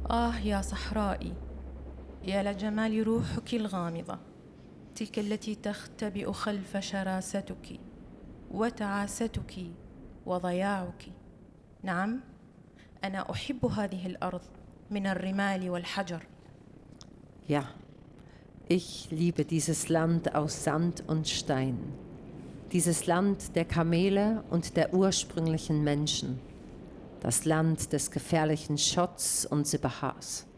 يا صحرائي، يا لجمال روحك الغامضة، تلك التي تختبئ خلف شراستك وتعاستك وضياعك. نعم، أنا أحب هذه الأرض من الرمال والحجر. Ja, ich liebe dieses Land aus Sand und Stein, dieses Land der Kamele und der ursprünglichen Menschen, das Land des gefährlichen Schotts und Sibahas.